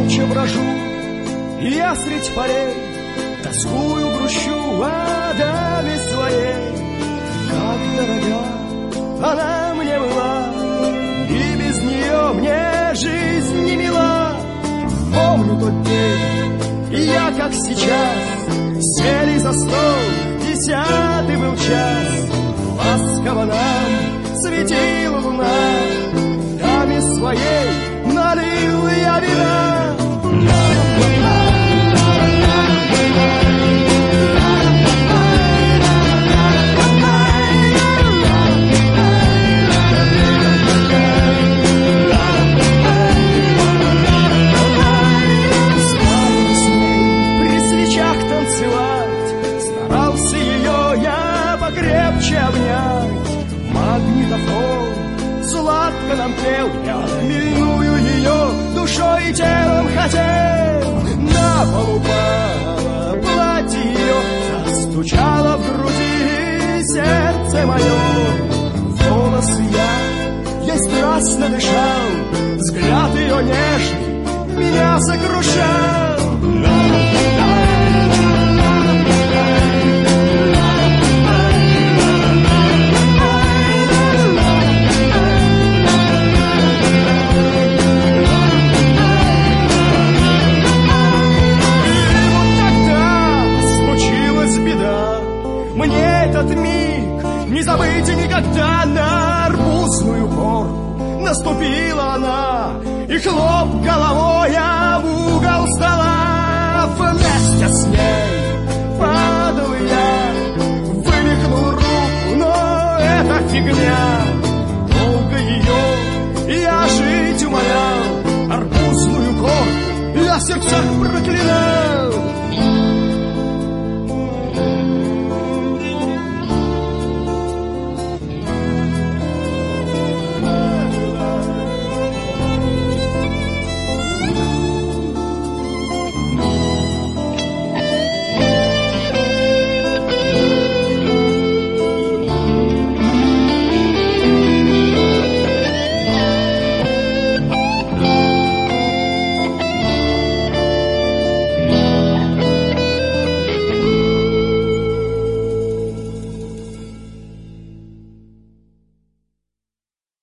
молча брожу, и я средь полей тоскую, грущу о даме своей. Как дорога она мне была, и без нее мне жизнь не мила. Помню тот день, и я, как сейчас, сели за стол, 10-й был час. Ласково нам светила луна, даме своей налил я вина. Старался ее я покрепче обнять. Магнитофон сладко нам пел, я милую ее душой и телом хотел. На пол упало платье ее, застучало в груди сердце мое. В голос я ей страстно дышал, взгляд ее нежный меня сокрушал. Мне этот миг не забыть никогда. На арбузную горку наступила она, и хлоп головой об угол стола. Вместе с ней падал я, вывихнул руку, но это фигня. Долго ее я жить умолял, арбузную горку я в сердцах проклинал.